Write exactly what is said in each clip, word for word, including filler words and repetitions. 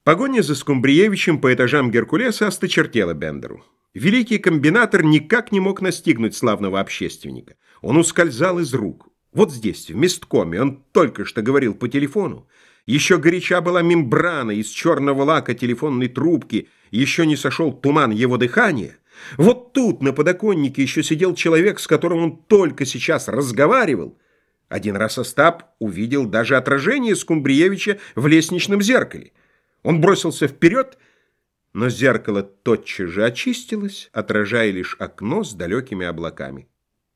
Погоня за Скумбриевичем по этажам Геркулеса осточертела Бендеру. Великий комбинатор никак не мог настигнуть славного общественника. Он ускользал из рук. Вот здесь, в месткоме, он только что говорил по телефону. Еще горяча была мембрана из черного лака телефонной трубки, еще не сошел туман его дыхания. Вот тут, на подоконнике, еще сидел человек, с которым он только сейчас разговаривал. Один раз Остап увидел даже отражение Скумбриевича в лестничном зеркале. Он бросился вперед, но зеркало тотчас же очистилось, отражая лишь окно с далекими облаками.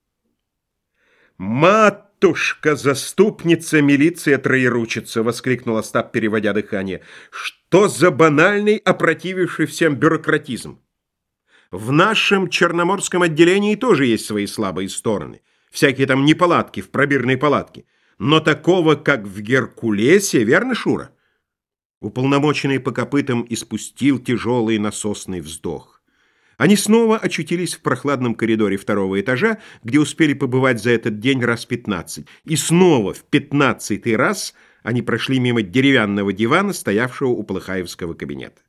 «Матушка, заступница, милиция троеручица!» — воскликнул Остап, переводя дыхание. «Что за банальный, опротививший всем бюрократизм? В нашем черноморском отделении тоже есть свои слабые стороны. Всякие там неполадки в пробирной палатке. Но такого, как в Геркулесе, верно, Шура?» Уполномоченный по копытам испустил тяжелый насосный вздох. Они снова очутились в прохладном коридоре второго этажа, где успели побывать за этот день раз пятнадцать. И снова в пятнадцатый раз они прошли мимо деревянного дивана, стоявшего у Полыхаевского кабинета.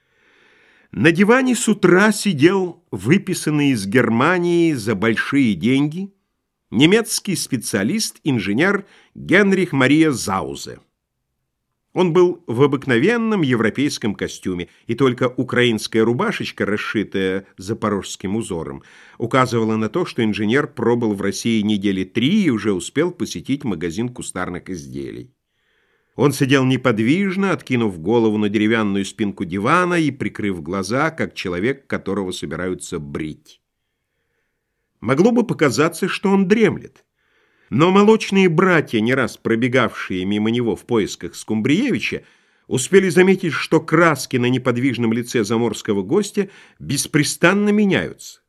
На диване с утра сидел выписанный из Германии за большие деньги немецкий специалист-инженер Генрих Мария Заузе. Он был в обыкновенном европейском костюме, и только украинская рубашечка, расшитая запорожским узором, указывала на то, что инженер пробыл в России недели три и уже успел посетить магазин кустарных изделий. Он сидел неподвижно, откинув голову на деревянную спинку дивана и прикрыв глаза, как человек, которого собираются брить. Могло бы показаться, что он дремлет. Но молочные братья, не раз пробегавшие мимо него в поисках Скумбриевича, успели заметить, что краски на неподвижном лице заморского гостя беспрестанно меняются.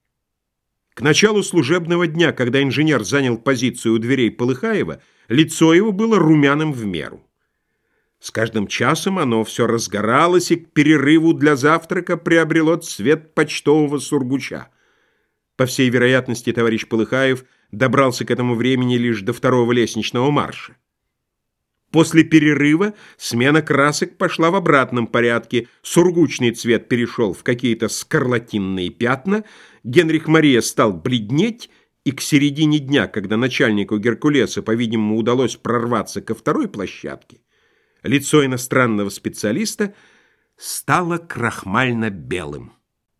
К началу служебного дня, когда инженер занял позицию у дверей Полыхаева, лицо его было румяным в меру. С каждым часом оно все разгоралось и к перерыву для завтрака приобрело цвет почтового сургуча. По всей вероятности, товарищ Полыхаев добрался к этому времени лишь до второго лестничного марша. После перерыва смена красок пошла в обратном порядке. Сургучный цвет перешел в какие-то скарлатинные пятна, Генрих Мария стал бледнеть, и к середине дня, когда начальнику Геркулеса, по-видимому, удалось прорваться ко второй площадке, лицо иностранного специалиста стало крахмально-белым.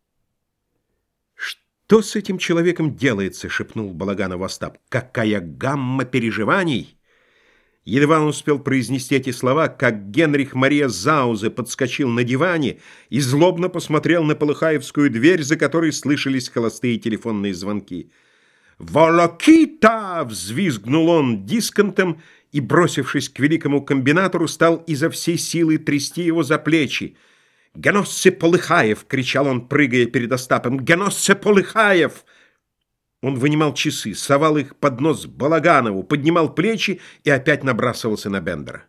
«Что с этим человеком делается?» — шепнул Балаганов Остап. «Какая гамма переживаний!» Едва он успел произнести эти слова, как Генрих Мария Заузе подскочил на диване и злобно посмотрел на Полыхаевскую дверь, за которой слышались холостые телефонные звонки. «Волокита!» — взвизгнул он дисконтом и, бросившись к великому комбинатору, стал изо всей силы трясти его за плечи. «Геноссе Полыхаев!» — кричал он, прыгая перед Остапом. «Геноссе Полыхаев!» Он вынимал часы, совал их под нос Балаганову, поднимал плечи и опять набрасывался на Бендера.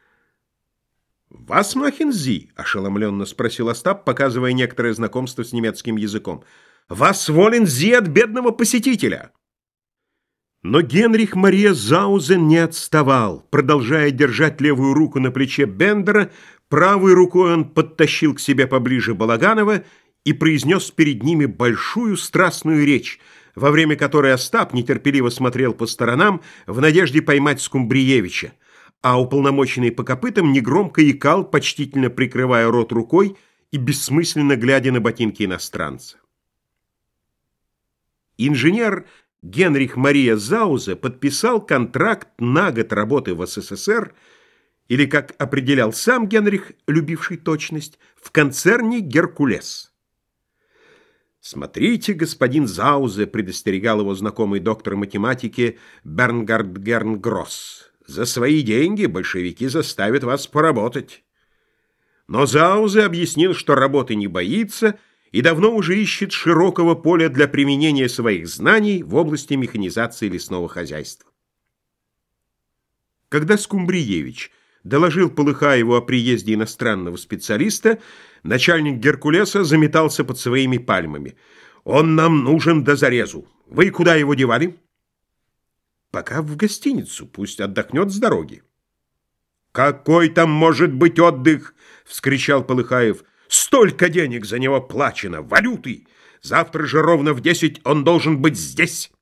«Вас махензи?» — ошеломленно спросил Остап, показывая некоторое знакомство с немецким языком. «Вас волен зи от бедного посетителя!» Но Генрих Мария Заузе не отставал. Продолжая держать левую руку на плече Бендера, правой рукой он подтащил к себе поближе Балаганова и произнес перед ними большую страстную речь, во время которой Остап нетерпеливо смотрел по сторонам в надежде поймать Скумбриевича, а уполномоченный по копытам негромко икал, почтительно прикрывая рот рукой и бессмысленно глядя на ботинки иностранца. Инженер Генрих Мария Заузе подписал контракт на год работы в СССР, или, как определял сам Генрих, любивший точность, в концерне «Геркулес». «Смотрите, господин Заузе», — предостерегал его знакомый доктор математики Бернгард Гернгросс, «за свои деньги большевики заставят вас поработать». Но Заузе объяснил, что работы не боится и давно уже ищет широкого поля для применения своих знаний в области механизации лесного хозяйства. Когда Скумбриевич доложил Полыхаеву о приезде иностранного специалиста, начальник Геркулеса заметался под своими пальмами. «Он нам нужен до зарезу. Вы куда его девали?» «Пока в гостиницу. Пусть отдохнет с дороги». «Какой там может быть отдых?» — вскричал Полыхаев. «Столько денег за него плачено, валюты! Завтра же ровно в десять он должен быть здесь!»